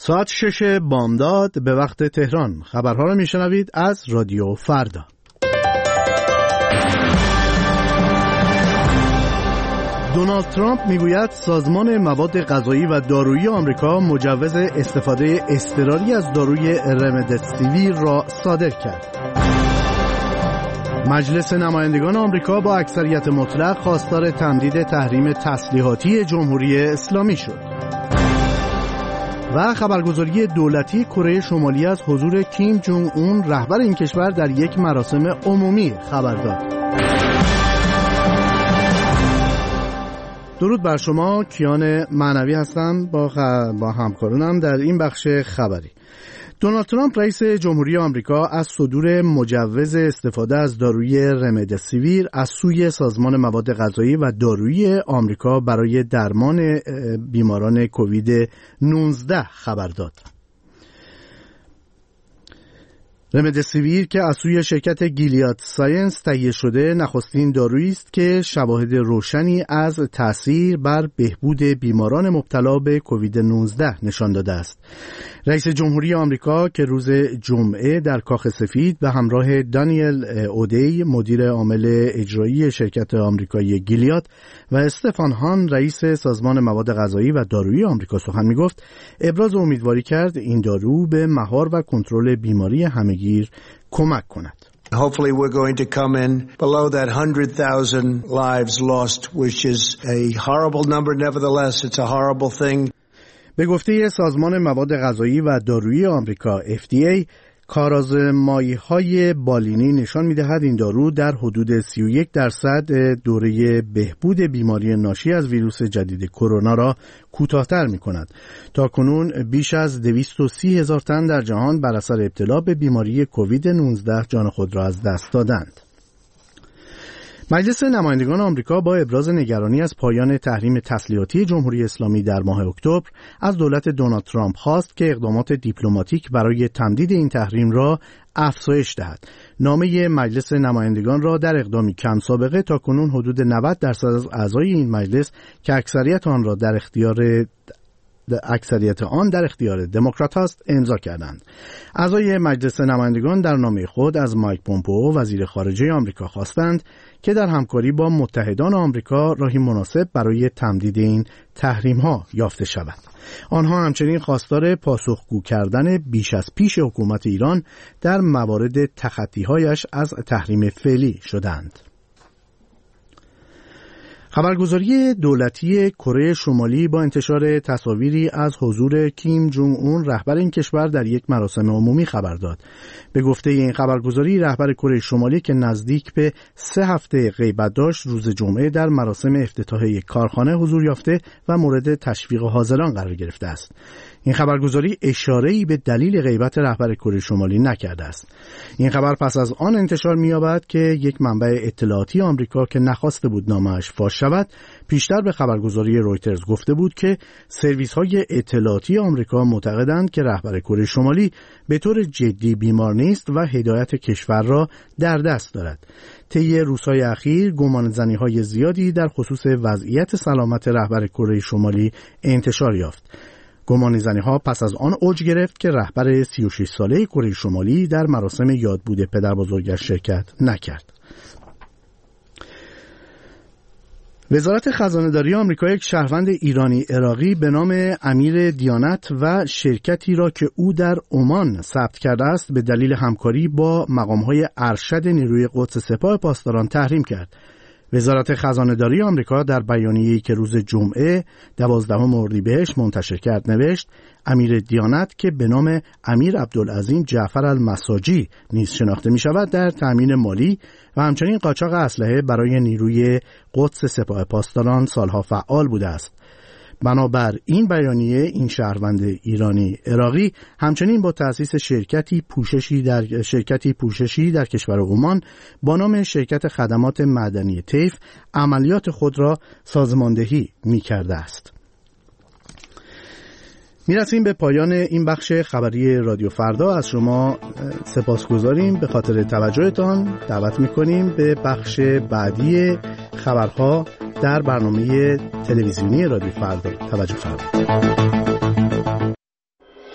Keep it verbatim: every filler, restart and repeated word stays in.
ساعت شش بامداد به وقت تهران. خبرها رو میشنوید از رادیو فردا. دونالد ترامپ میگوید سازمان مواد غذایی و دارویی آمریکا مجوز استفاده اضطراری از داروی رمدسیویر را صادر کرد. مجلس نمایندگان آمریکا با اکثریت مطلق خواستار تمدید تحریم تسلیحاتی جمهوری اسلامی شد. و خبرگزاری دولتی کره شمالی از حضور کیم جونگ اون رهبر این کشور در یک مراسم عمومی خبر داد. درود بر شما، کیان معنوی هستم با, خ... با همکارانم در این بخش خبری. دونالد ترامپ رئیس جمهوری آمریکا از صدور مجوز استفاده از داروی رمدسیویر از سوی سازمان مواد غذایی و دارویی آمریکا برای درمان بیماران کووید نوزده خبر داد. رمدسیویر که از سوی شرکت گیلیاد ساینس تهیه شده نخستین دارویی است که شواهد روشنی از تأثیر بر بهبود بیماران مبتلا به کووید نوزده نشان داده است. رئیس جمهوری آمریکا که روز جمعه در کاخ سفید به همراه دانیل اودی مدیر عامل اجرایی شرکت آمریکایی گیلیاد و استفان هان رئیس سازمان مواد غذایی و دارویی آمریکا سخن می‌گفت، ابراز امیدواری کرد این دارو به مهار و کنترل بیماری همگیر کمک کند. Hopefully we're going to come in below that one hundred thousand lives lost, which is a horrible number. Nevertheless, it's a horrible thing. به گفته سازمان مواد غذایی و دارویی آمریکا اف دی ای، کارآزمایی‌های بالینی نشان می‌دهد این دارو در حدود سی و یک درصد دوره بهبود بیماری ناشی از ویروس جدید کرونا را کوتاه‌تر می‌کند. تاکنون بیش از دویست و سی هزار تن در جهان بر اثر ابتلا به بیماری کووید نوزده جان خود را از دست دادند. مجلس نمایندگان آمریکا با ابراز نگرانی از پایان تحریم تسلیحاتی جمهوری اسلامی در ماه اکتبر از دولت دونالد ترامپ خواست که اقدامات دیپلماتیک برای تمدید این تحریم را افزایش دهد. نامه مجلس نمایندگان را در اقدامی کم سابقه تاکنون حدود نود درصد از اعضای این مجلس که اکثریت آن را در اختیار اکثریت آن در اختیار دموکرات است امضا کردند. اعضای مجلس نمایندگان در نامه خود از مایک پومپئو وزیر خارجه آمریکا خواستند که در همکاری با متحدان آمریکا راهی مناسب برای تمدید این تحریم‌ها یافته شود. آنها همچنین خواستار پاسخگو کردن بیش از پیش حکومت ایران در موارد تخطی‌هایش از تحریم فعلی شدند. خبرگزاری دولتی کره شمالی با انتشار تصاویری از حضور کیم جونگ اون رهبر این کشور در یک مراسم عمومی خبر داد. به گفته این خبرگزاری، رهبر کره شمالی که نزدیک به سه هفته غیبت داشت روز جمعه در مراسم افتتاح یک کارخانه حضور یافته و مورد تشویق حاضران قرار گرفته است. این خبرگزاری اشاره‌ای به دلیل غیبت رهبر کره شمالی نکرده است. این خبر پس از آن انتشار می‌یابد که یک منبع اطلاعاتی آمریکا که نخواسته بود نامش فاش شود، پیشتر به خبرگزاری رویترز گفته بود که سرویس‌های اطلاعاتی آمریکا معتقدند که رهبر کره شمالی به طور جدی بیمار نیست و هدایت کشور را در دست دارد. طی روزهای اخیر گمانه‌زنی‌های زیادی در خصوص وضعیت سلامت رهبر کره شمالی انتشار یافت. گمانه‌زنی‌ها پس از آن اوج گرفت که رهبر سی و شش ساله کره شمالی در مراسم یادبود پدربزرگش شرکت نکرد. وزارت خزانه‌داری آمریکا یک شهروند ایرانی عراقی به نام امیر دیانت و شرکتی را که او در عمان ثبت کرده است به دلیل همکاری با مقام‌های ارشد نیروی قدس سپاه پاسداران تحریم کرد. وزارت خزانه‌داری آمریکا در بیانیه‌ای که روز جمعه دوازدهم اردیبهشت منتشر کرد نوشت: امیر دیانت که به نام امیر عبدالعظیم جعفر المساجی نیز شناخته می شود در تأمین مالی و همچنین قاچاق اسلحه برای نیروی قدس سپاه پاسداران سالها فعال بوده است. بنابر این بیانیه این شهروند ایرانی عراقی همچنین با تأسیس شرکتی پوششی در شرکتی پوششی در کشور عمان با نام شرکت خدمات معدنی طیف عملیات خود را سازماندهی می‌کرده است. میرسیم به پایان این بخش خبری رادیو فردا. از شما سپاسگزاریم به خاطر توجهتان. دعوت میکنیم به بخش بعدی خبرها در برنامه تلویزیونی رادیو فردا توجه فرمایید.